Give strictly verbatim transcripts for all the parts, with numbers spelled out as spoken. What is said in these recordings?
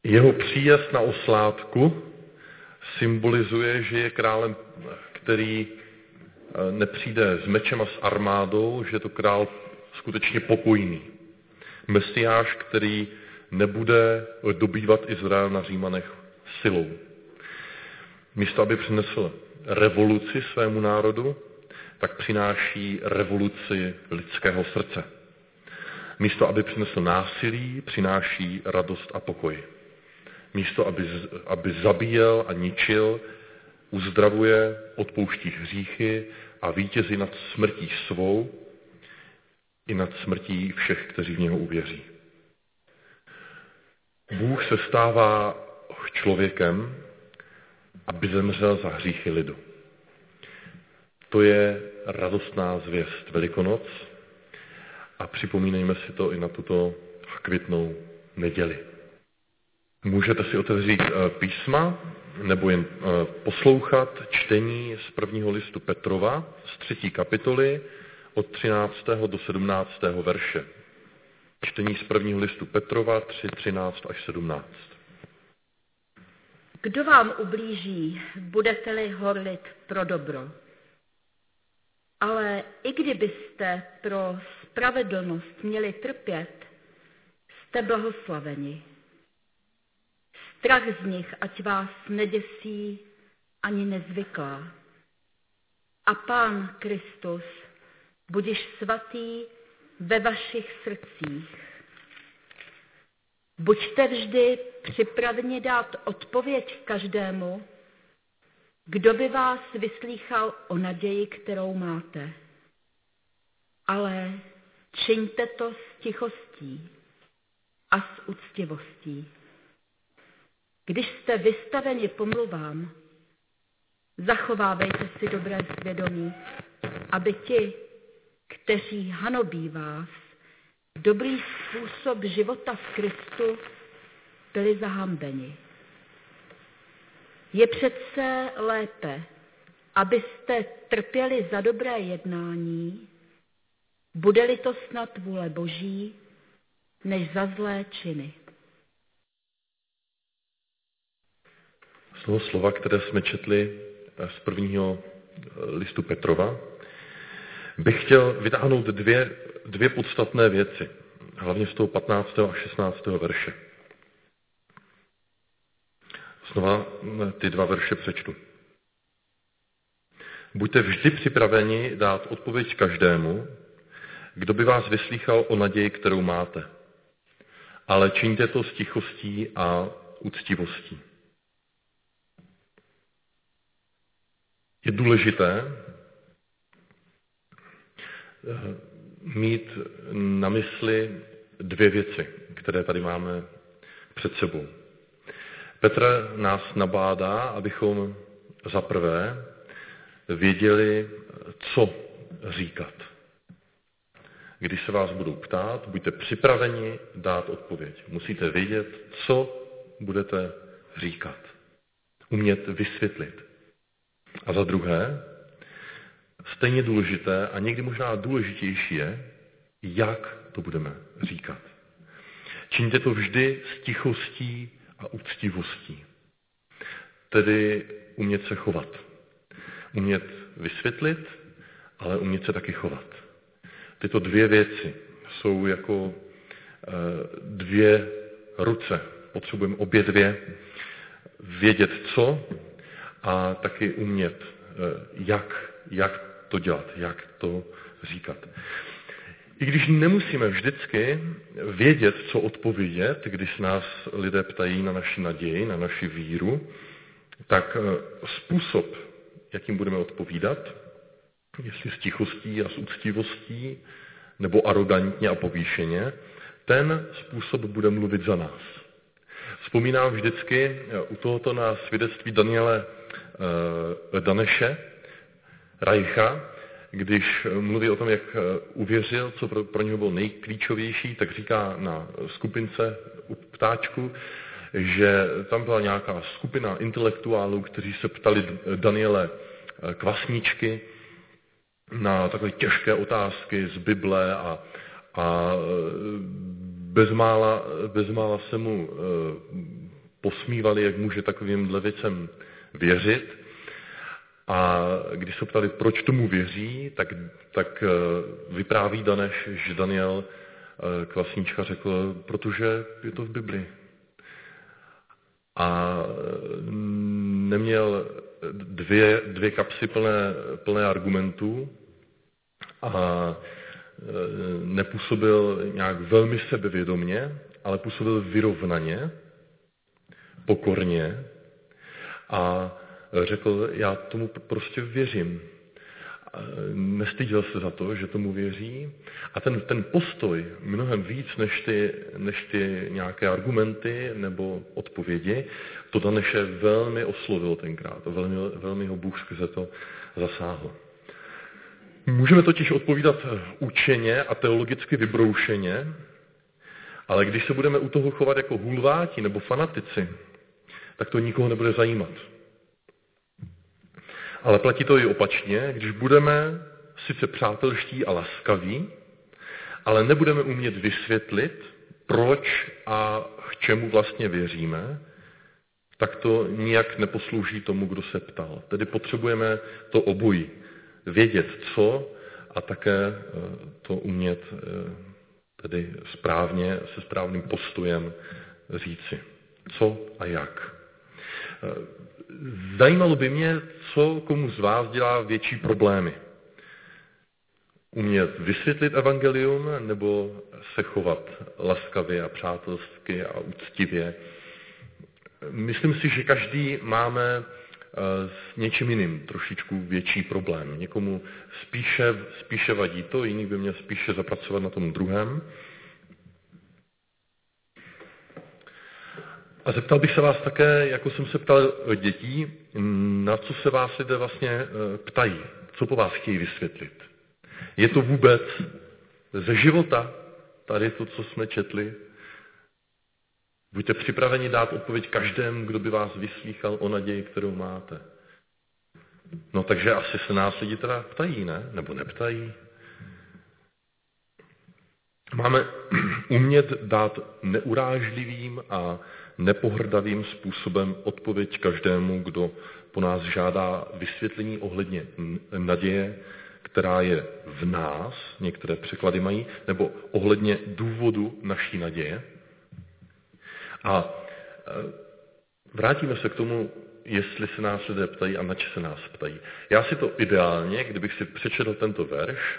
Jeho příjezd na oslátku symbolizuje, že je králem, který nepřijde s mečem a s armádou, že je to král skutečně pokojný. Mesiáš, který nebude dobývat Izrael na Římanech silou. Místo, aby přinesl revoluci svému národu, tak přináší revoluci lidského srdce. Místo, aby přinesl násilí, přináší radost a pokoj. Místo, aby, aby zabíjel a ničil, uzdravuje, odpouští hříchy a vítězí nad smrtí svou i nad smrtí všech, kteří v něho uvěří. Bůh se stává člověkem, aby zemřel za hříchy lidu. To je radostná zvěst Velikonoc a připomínejme si to i na tuto květnou neděli. Můžete si otevřít písma nebo jen poslouchat čtení z prvního listu Petrova z třetí kapitoly od třináctého do sedmnáctého verše. Čtení z prvního listu Petrova tři, třináct až sedmnáct. Kdo vám ublíží, budete-li horlit pro dobro. Ale i kdybyste pro spravedlnost měli trpět, jste blahoslaveni. Strach z nich ať vás neděsí ani nezvyklá. A Pán Kristus budiž svatý ve vašich srdcích. Buďte vždy připraveni dát odpověď každému, kdo by vás vyslýchal o naději, kterou máte. Ale čiňte to s tichostí a s úctivostí. Když jste vystaveni pomluvám, zachovávejte si dobré svědomí, aby ti, kteří hanobí vás, dobrý způsob života v Kristu, byli zahambeni. Je přece lépe, abyste trpěli za dobré jednání, bude-li to snad vůle Boží, než za zlé činy. Z toho slova, které jsme četli z prvního listu Petrova, bych chtěl vytáhnout dvě, dvě podstatné věci, hlavně z toho patnáctého a šestnáctého verše. Znova ty dva verše přečtu. Buďte vždy připraveni dát odpověď každému, kdo by vás vyslýchal o naději, kterou máte. Ale čiňte to s tichostí a úctivostí. Je důležité mít na mysli dvě věci, které tady máme před sebou. Petr nás nabádá, abychom za prvé věděli, co říkat. Když se vás budou ptát, buďte připraveni dát odpověď. Musíte vědět, co budete říkat. Umět vysvětlit. A za druhé, stejně důležité a někdy možná důležitější je, jak to budeme říkat. Čiňte to vždy s tichostí a úctivostí. Tedy umět se chovat. Umět vysvětlit, ale umět se taky chovat. Tyto dvě věci jsou jako dvě ruce. Potřebujeme obě dvě vědět co a taky umět, jak, jak to dělat, jak to říkat. I když nemusíme vždycky vědět, co odpovědět, když nás lidé ptají na naši naději, na naši víru, tak způsob, jakým budeme odpovídat, jestli s tichostí a s úctivostí, nebo arrogantně a povýšeně, ten způsob bude mluvit za nás. Vzpomínám vždycky u tohoto na svědectví Daniele Daneše, Reicha, když mluví o tom, jak uvěřil, co pro, pro něho bylo nejklíčovější, tak říká na skupince u ptáčku, že tam byla nějaká skupina intelektuálů, kteří se ptali Daniele Kvasničky na takové těžké otázky z Bible a, a bezmála, bezmála se mu posmívali, jak může takovýmhle věcem věřit. A když se ptali, proč tomu věří, tak, tak vypráví Daneš, že Daniel Kvasnička řekl, protože je to v Biblii. A neměl dvě, dvě kapsy plné, plné argumentů a nepůsobil nějak velmi sebevědomně, ale působil vyrovnaně, pokorně a řekl, já tomu prostě věřím. Nestyděl se za to, že tomu věří. A ten, ten postoj mnohem víc než ty, než ty nějaké argumenty nebo odpovědi, to Daneše velmi oslovilo tenkrát. Velmi, velmi ho Bůh skrze to zasáhl. Můžeme totiž odpovídat učeně a teologicky vybroušeně, ale když se budeme u toho chovat jako hulváti nebo fanatici, tak to nikoho nebude zajímat. Ale platí to i opačně, když budeme sice přátelští a laskaví, ale nebudeme umět vysvětlit, proč a k čemu vlastně věříme, tak to nijak neposlouží tomu, kdo se ptal. Tedy potřebujeme to obojí. Vědět co a také to umět tedy správně, se správným postojem říci. Co a jak. Zajímalo by mě, co komu z vás dělá větší problémy. Umět vysvětlit evangelium nebo se chovat laskavě a přátelsky a úctivě. Myslím si, že každý máme s něčím jiným trošičku větší problém. Někomu spíše, spíše vadí to, jiný by měl spíše zapracovat na tom druhém. A zeptal bych se vás také, jako jsem se ptal dětí, na co se vás lidé vlastně ptají, co po vás chtějí vysvětlit. Je to vůbec ze života, tady to, co jsme četli? Buďte připraveni dát odpověď každému, kdo by vás vyslýchal o naději, kterou máte. No takže asi se nás lidi teda ptají, ne? Nebo neptají? Máme umět dát neurážlivým a nepohrdavým způsobem odpověď každému, kdo po nás žádá vysvětlení ohledně naděje, která je v nás, některé překlady mají, nebo ohledně důvodu naší naděje. A vrátíme se k tomu, jestli se nás lidé ptají a nač se nás ptají. Já si to ideálně, kdybych si přečetl tento verš,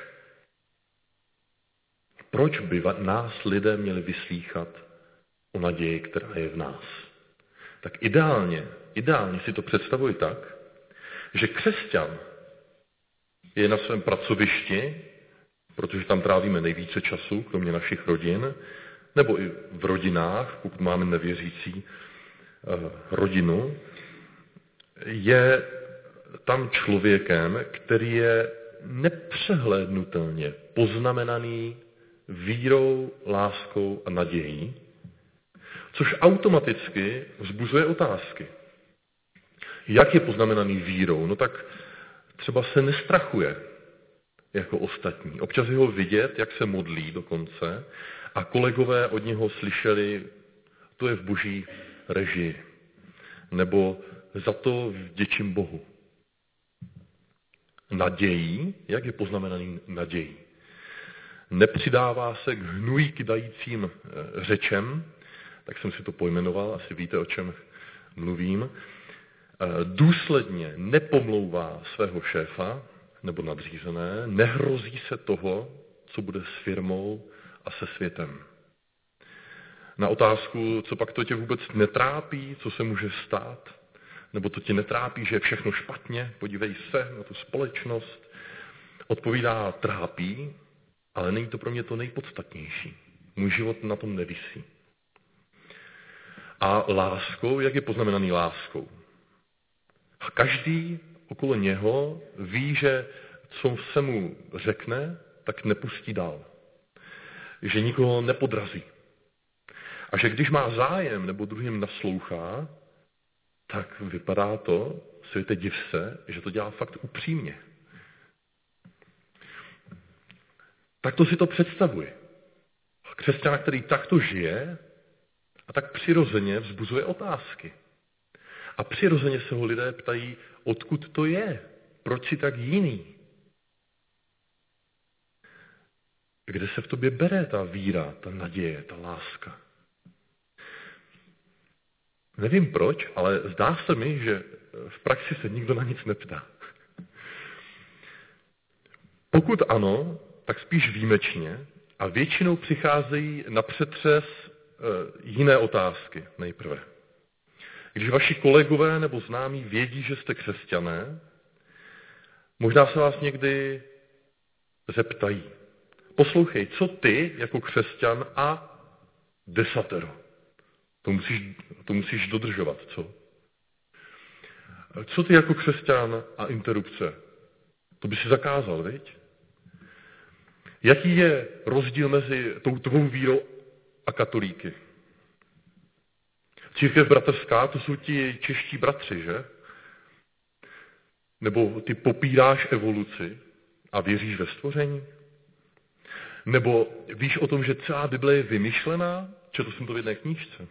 proč by nás lidé měli vyslýchat o naději, která je v nás? Tak ideálně, ideálně si to představuji tak, že křesťan je na svém pracovišti, protože tam trávíme nejvíce času, kromě našich rodin, nebo i v rodinách, pokud máme nevěřící rodinu, je tam člověkem, který je nepřehlédnutelně poznamenaný vírou, láskou a nadějí, což automaticky vzbuzuje otázky. Jak je poznamenaný vírou? No tak třeba se nestrachuje jako ostatní. Občas je ho vidět, jak se modlí dokonce, a kolegové od něho slyšeli, to je v boží režii, nebo za to vděčím Bohu. Nadějí, jak je poznamenaný nadějí? Nepřidává se k hnují kydajícím řečem, tak jsem si to pojmenoval, asi víte, o čem mluvím. Důsledně nepomlouvá svého šéfa nebo nadřízené, nehrozí se toho, co bude s firmou a se světem. Na otázku, co pak to tě vůbec netrápí, co se může stát, nebo to tě netrápí, že je všechno špatně, podívej se na tu společnost, odpovídá, trápí, ale není to pro mě to nejpodstatnější. Můj život na tom nevisí. A láskou, jak je poznamenaný láskou? A každý okolo něho ví, že co se mu řekne, tak nepustí dál. Že nikoho nepodrazí. A že když má zájem nebo druhým naslouchá, tak vypadá to, světe div se, že to dělá fakt upřímně. Tak to si to představuji. Křesťan, který takto žije A tak přirozeně vzbuzuje otázky. A přirozeně se ho lidé ptají, odkud to je, proč jsi tak jiný. Kde se v tobě bere ta víra, ta naděje, ta láska? Nevím proč, ale zdá se mi, že v praxi se nikdo na nic neptá. Pokud ano, tak spíš výjimečně a většinou přicházejí na přetřes e, jiné otázky nejprve. Když vaši kolegové nebo známí vědí, že jste křesťané, možná se vás někdy zeptají. Poslouchej, co ty jako křesťan a desatero? To musíš, to musíš dodržovat, co? Co ty jako křesťan a interrupce? To by si zakázal, viď? Jaký je rozdíl mezi tou tvou vírou a katolíky? Církev bratrská, to jsou ti čeští bratři, že? Nebo ty popíráš evoluci a věříš ve stvoření? Nebo víš o tom, že celá Bible je vymyšlená? Četl jsem to v jedné knížce.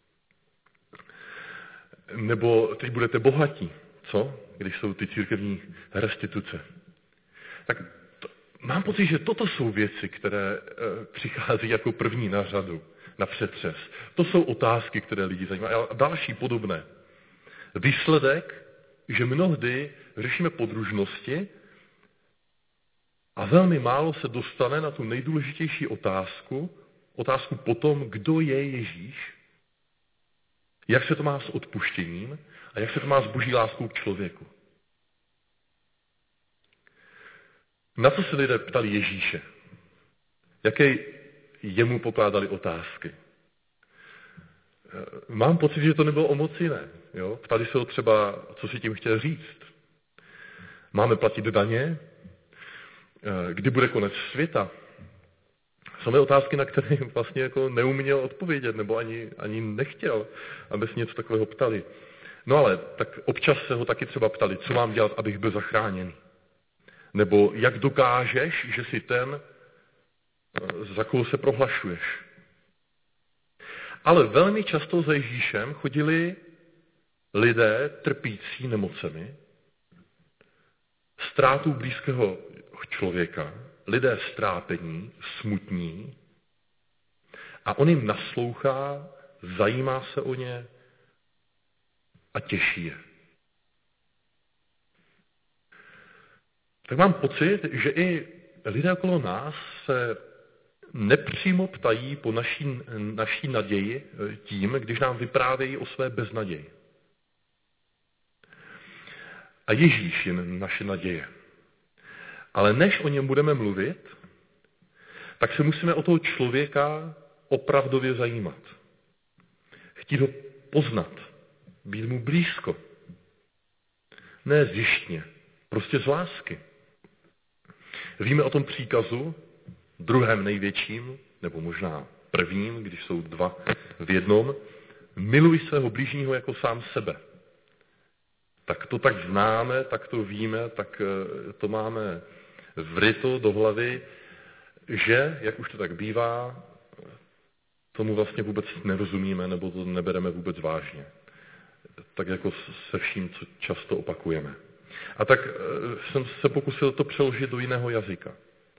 Nebo teď budete bohatí, co? Když jsou ty církevní restituce. Tak to, mám pocit, že toto jsou věci, které e, přichází jako první na řadu, na přetřes. To jsou otázky, které lidi zajímají. A další podobné. Výsledek, že mnohdy řešíme podružnosti a velmi málo se dostane na tu nejdůležitější otázku, otázku potom, kdo je Ježíš, jak se to má s odpuštěním a jak se to má s boží láskou k člověku. Na co se lidé ptali Ježíše? Jaké jemu pokládali otázky? Mám pocit, že to nebylo o moc jiné. Jo? Ptali se ho třeba, co si tím chtěl říct. Máme platit daně? Kdy bude konec světa? Samé otázky, na které vlastně jako neuměl odpovědět, nebo ani, ani nechtěl, aby se něco takového ptali. No ale tak občas se ho taky třeba ptali, co mám dělat, abych byl zachráněný. Nebo jak dokážeš, že jsi ten, za koho se prohlašuješ. Ale velmi často za Ježíšem chodili lidé trpící nemocemi, ztrátou blízkého člověka, lidé strápení, smutní, a on jim naslouchá, zajímá se o ně a těší je. Tak mám pocit, že i lidé okolo nás se nepřímo ptají po naší, naší naději tím, když nám vyprávějí o své beznaději. A Ježíš je naše naděje. Ale než o něm budeme mluvit, tak se musíme o toho člověka opravdově zajímat. Chtít ho poznat, být mu blízko. Ne zjištně, prostě z lásky. Víme o tom příkazu, druhém největším, nebo možná prvním, když jsou dva v jednom, miluj svého blížního jako sám sebe. Tak to tak známe, tak to víme, tak to máme vryto do hlavy, že, jak už to tak bývá, tomu vlastně vůbec nerozumíme, nebo to nebereme vůbec vážně. Tak jako se vším, co často opakujeme. A tak jsem se pokusil to přeložit do jiného jazyka.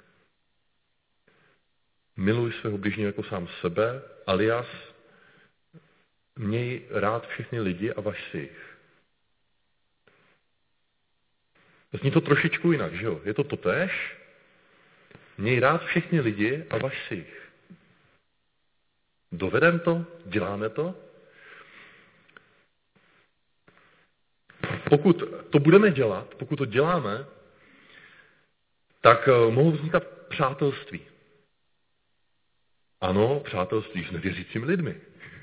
Miluj svého bližního jako sám sebe, alias měj rád všechny lidi a vaš si jich. Zní to trošičku jinak, že jo? Je to totéž? Měj rád všechny lidi a vaš si jich. Dovedeme to? Děláme to? Pokud to budeme dělat, pokud to děláme, tak mohou vznikat přátelství. Ano, přátelství s nevěřícími lidmi.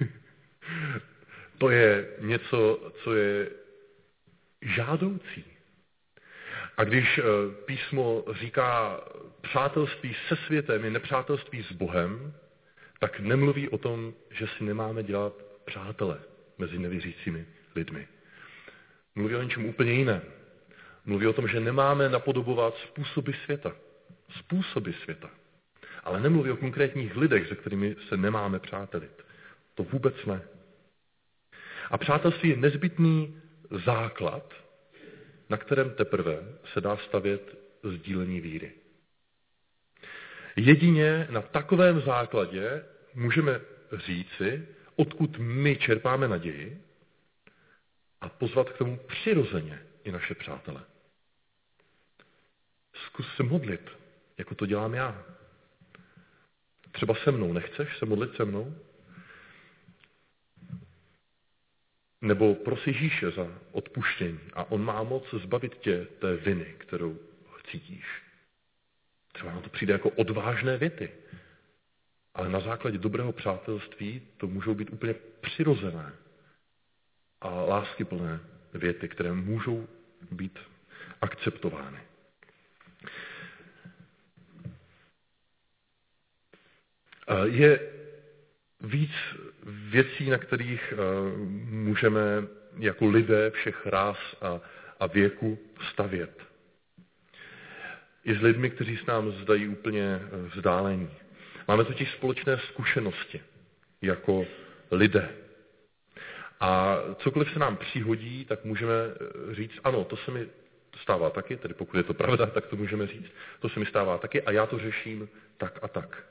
To je něco, co je žádoucí. A když písmo říká přátelství se světem je nepřátelství s Bohem, tak nemluví o tom, že si nemáme dělat přátele mezi nevěřícími lidmi. Mluví o něčem úplně jiném. Mluví o tom, že nemáme napodobovat způsoby světa. Způsoby světa. Ale nemluví o konkrétních lidech, se kterými se nemáme přátelit. To vůbec ne. A přátelství je nezbytný základ, na kterém teprve se dá stavět sdílení víry. Jedině na takovém základě můžeme říci, odkud my čerpáme naději a pozvat k tomu přirozeně i naše přátele. Zkus se modlit, jako to dělám já. Třeba se mnou. Nechceš se modlit se mnou? Nebo prosi Ježíše za odpuštění a on má moc zbavit tě té viny, kterou cítíš. Třeba na to přijde jako odvážné věty. Ale na základě dobrého přátelství to můžou být úplně přirozené a láskyplné věty, které můžou být akceptovány. Je víc věcí, na kterých můžeme jako lidé všech ráz a, a věku stavět. I s lidmi, kteří s nám zdají úplně vzdálení. Máme totiž společné zkušenosti jako lidé. A cokoliv se nám přihodí, tak můžeme říct, ano, to se mi stává taky, tedy pokud je to pravda, tak to můžeme říct, to se mi stává taky a já to řeším tak a tak.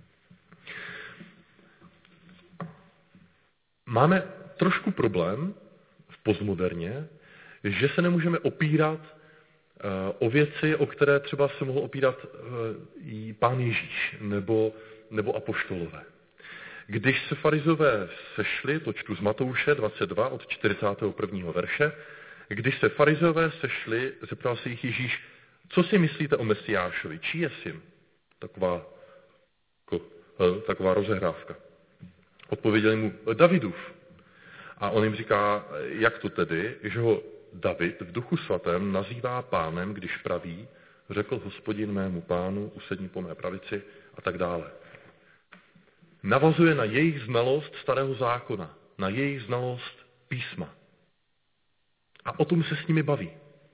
Máme trošku problém v postmoderně, že se nemůžeme opírat o věci, o které třeba se mohl opírat i Pán Ježíš nebo, nebo apoštolové. Když se farizové sešli, to čtu z Matouše dvacet dva od čtyřicátého prvního verše, když se farizové sešli, zeptal se jich Ježíš, co si myslíte o Mesiášovi, čí je syn? Taková, taková rozehrávka. Odpověděli mu Davidův. A on jim říká, jak to tedy, že ho David v duchu svatém nazývá pánem, když praví, řekl Hospodin mému pánu, usedni po mé pravici a tak dále. Navazuje na jejich znalost starého zákona, na jejich znalost písma. A o tom se s nimi baví.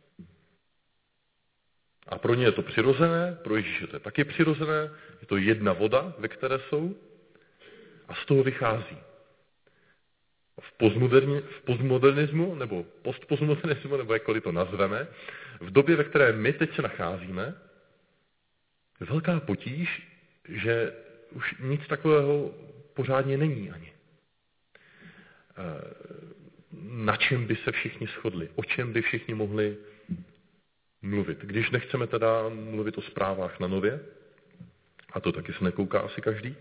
A pro ně je to přirozené, pro Ježíše to je taky přirozené, je to jedna voda, ve které jsou, a z toho vychází. V, v postmodernismu, nebo postpostmodernismu, nebo jakkoliv to nazveme, v době, ve které my teď se nacházíme, je velká potíž, že už nic takového pořádně není ani. Na čem by se všichni shodli? O čem by všichni mohli mluvit? Když nechceme teda mluvit o zprávách na Nově, a to taky se nekouká asi každý,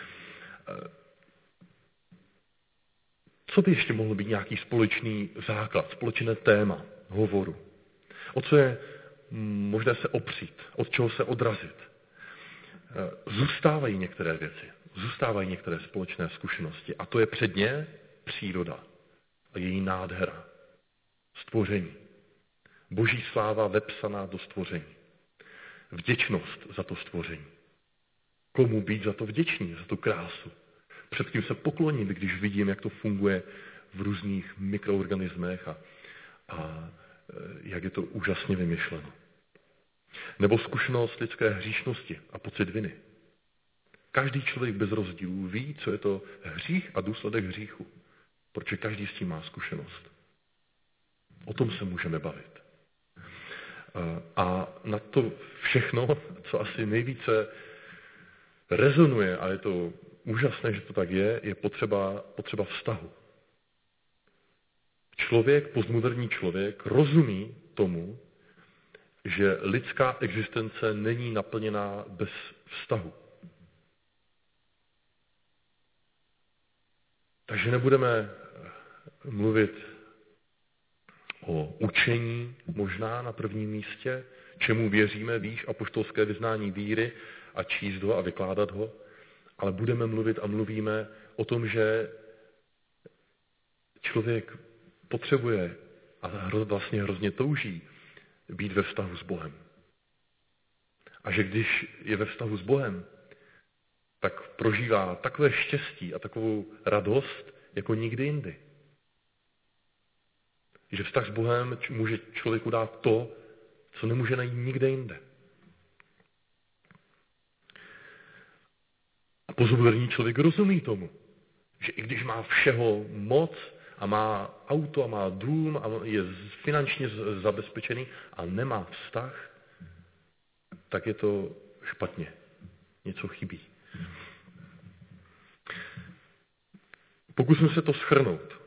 co by ještě mohlo být nějaký společný základ, společné téma hovoru? O co je možné se opřít, od čeho se odrazit? Zůstávají některé věci, zůstávají některé společné zkušenosti a to je předně příroda a její nádhera, stvoření. Boží sláva vepsaná do stvoření. Vděčnost za to stvoření. Komu být za to vděčný, za tu krásu? Před kým se poklonit, když vidím, jak to funguje v různých mikroorganismech a, a jak je to úžasně vymyšleno. Nebo zkušenost lidské hříšnosti a pocit viny. Každý člověk bez rozdílu ví, co je to hřích a důsledek hříchu. Protože každý s tím má zkušenost. O tom se můžeme bavit. A na to všechno, co asi nejvíce rezonuje, a je to úžasné, že to tak je, je potřeba, potřeba vztahu. Člověk, postmoderní člověk, rozumí tomu, že lidská existence není naplněná bez vztahu. Takže nebudeme mluvit o učení možná na prvním místě, čemu věříme, víš, apoštolské vyznání víry a číst ho a vykládat ho, ale budeme mluvit a mluvíme o tom, že člověk potřebuje a vlastně hrozně touží být ve vztahu s Bohem. A že když je ve vztahu s Bohem, tak prožívá takové štěstí a takovou radost, jako nikdy jindy. Že vztah s Bohem může člověku dát to, co nemůže najít nikde jinde. A postmoderní člověk rozumí tomu, Že i když má všeho moc a má auto a má dům a je finančně zabezpečený a nemá vztah, tak je to špatně. Něco chybí. Pokusím se to shrnout.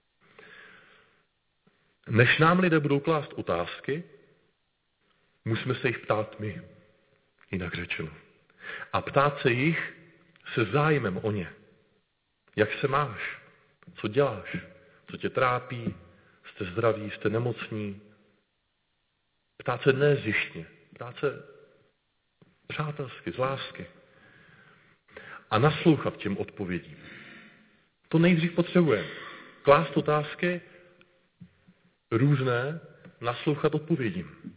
Než nám lidé budou klást otázky, musíme se jich ptát my, jinak řečeno. A ptát se jich se zájmem o ně. Jak se máš? Co děláš? Co tě trápí? Jste zdraví? Jste nemocní? Ptát se nezjištně. Ptát se přátelsky, z lásky. A naslouchat těm odpovědím. To nejdřív potřebujeme. Klást otázky různé, naslouchat odpovědím.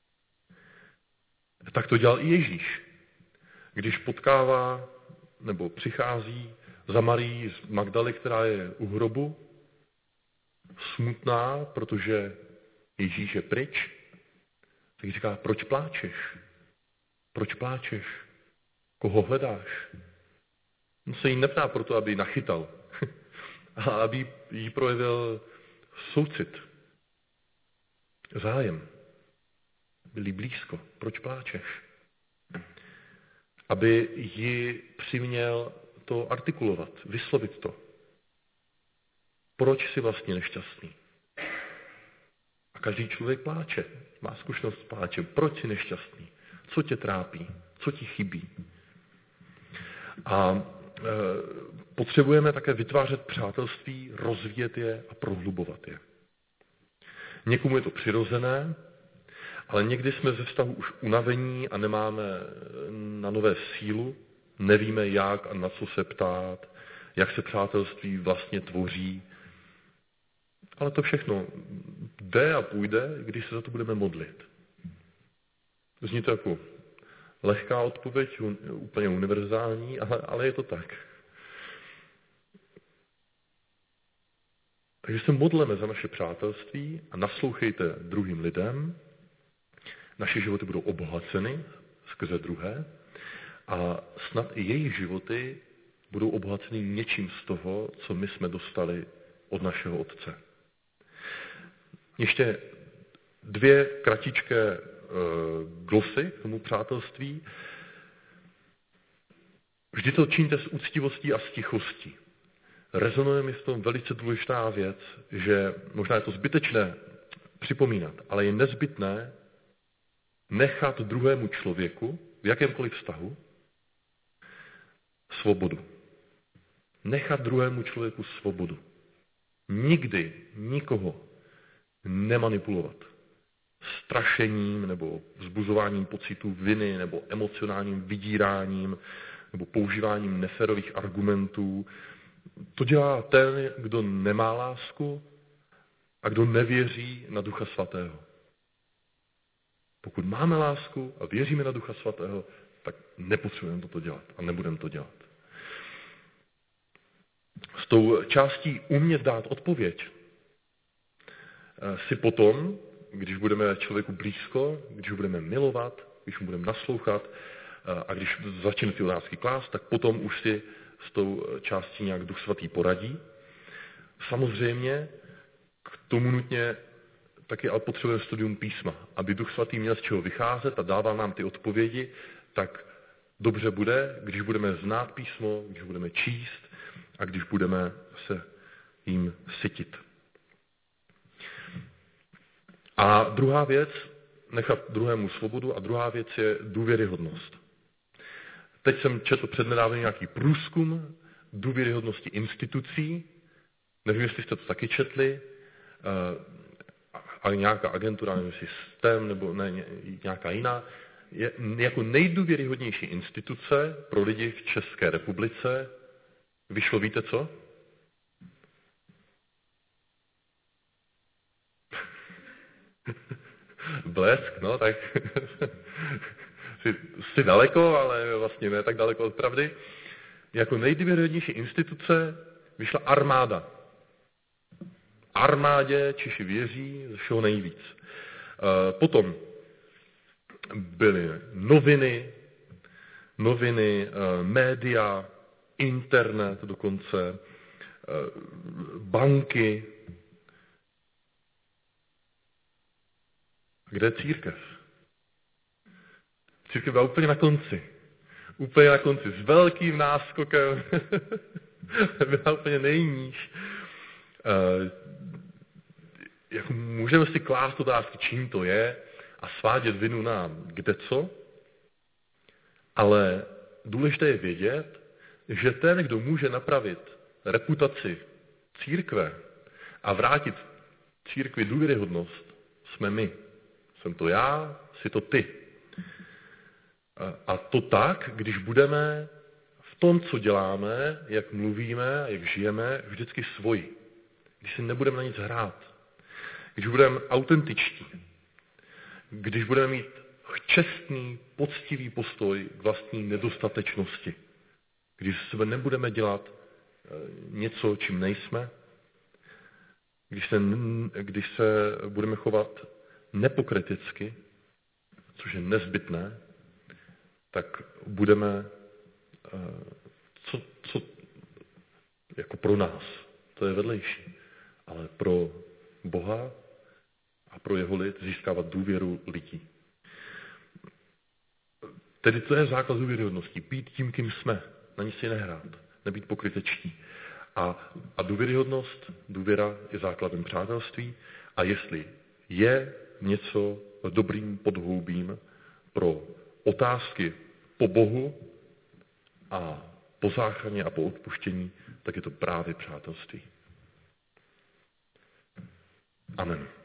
Tak to dělal i Ježíš. Když potkává nebo přichází za Marií z Magdaly, která je u hrobu, smutná, protože Ježíš je pryč, tak říká, proč pláčeš? Proč pláčeš? Koho hledáš? On se jí neptá proto, aby ji nachytal, ale aby jí projevil soucit, zájem. Byli blízko. Proč pláčeš? Aby ji přiměl to artikulovat, vyslovit to. Proč jsi vlastně nešťastný? A každý člověk pláče. Má zkušenost s pláčem. Proč jsi nešťastný? Co tě trápí? Co ti chybí? A e, potřebujeme také vytvářet přátelství, rozvíjet je a prohlubovat je. Někomu je to přirozené, ale někdy jsme ze vztahu už unavení a nemáme na nové sílu, nevíme jak a na co se ptát, jak se přátelství vlastně tvoří. Ale to všechno jde a půjde, když se za to budeme modlit. Zní to jako lehká odpověď, úplně univerzální, ale, ale je to tak. Takže se modleme za naše přátelství a naslouchejte druhým lidem. Naše životy budou obohaceny skrze druhé a snad i jejich životy budou obohaceny něčím z toho, co my jsme dostali od našeho Otce. Ještě dvě kratičké e, glosy k tomu přátelství. Vždy to čiňte s úctivostí a s tichostí. Rezonuje mi v tom velice důležitá věc, že možná je to zbytečné připomínat, ale je nezbytné nechat druhému člověku v jakémkoliv vztahu svobodu. Nechat druhému člověku svobodu. Nikdy nikoho nemanipulovat. Strašením nebo vzbuzováním pocitů viny nebo emocionálním vydíráním nebo používáním neférových argumentů. To dělá ten, kdo nemá lásku a kdo nevěří na Ducha Svatého. Pokud máme lásku a věříme na Ducha Svatého, tak nepotřebujeme toto dělat a nebudeme to dělat. S tou částí umět dát odpověď si potom, když budeme člověku blízko, když ho budeme milovat, když mu budeme naslouchat a když začne ty otázky klást, tak potom už si s tou částí nějak Duch Svatý poradí. Samozřejmě k tomu nutně taky ale potřebujeme studium písma. Aby Duch Svatý měl z čeho vycházet a dával nám ty odpovědi, tak dobře bude, když budeme znát písmo, když budeme číst a když budeme se jim sytit. A druhá věc, nechat druhému svobodu, a druhá věc je důvěryhodnost. Teď jsem četl přednedávno nějaký průzkum důvěryhodnosti institucí. Nevím, jestli jste to taky četli, ale nějaká agentura, nevím, jestli STEM nebo ne, nějaká jiná, je jako nejdůvěryhodnější instituce pro lidi v České republice. Vyšlo, víte co? Blesk, no tak jsi, jsi daleko, ale vlastně ne tak daleko od pravdy. Jako nejdůvěryhodnější instituce vyšla armáda. Armádě Češi věří ze všeho nejvíc. Potom byly noviny, noviny, média, internet dokonce, banky. Kde je církev? Církev byla úplně na konci. Úplně na konci. S velkým náskokem. Byla úplně nejníž. Jak můžeme si klást otázky, čím to je a svádět vinu na kde co, ale důležité je vědět, že ten, kdo může napravit reputaci církve a vrátit církvi důvěryhodnost, jsme my. Jsem to já, jsi to ty. A to tak, když budeme v tom, co děláme, jak mluvíme, jak žijeme, vždycky svoji. Když si nebudeme na nic hrát. Když budeme autentičtí. Když budeme mít čestný, poctivý postoj k vlastní nedostatečnosti. Když z sebe nebudeme dělat něco, čím nejsme. Když se, když se budeme chovat nepokriticky, což je nezbytné, tak budeme, co, co jako pro nás, to je vedlejší, ale pro Boha a pro jeho lid získávat důvěru lidí. Tedy to je základ důvěryhodnosti. Být tím, kým jsme, na nic si nehrát, nebýt pokrytečtí. A, a důvěryhodnost, důvěra je základem přátelství a jestli je něco dobrým podhoubím pro otázky po Bohu a po záchraně a po odpuštění, tak je to právě přátelství. Amen.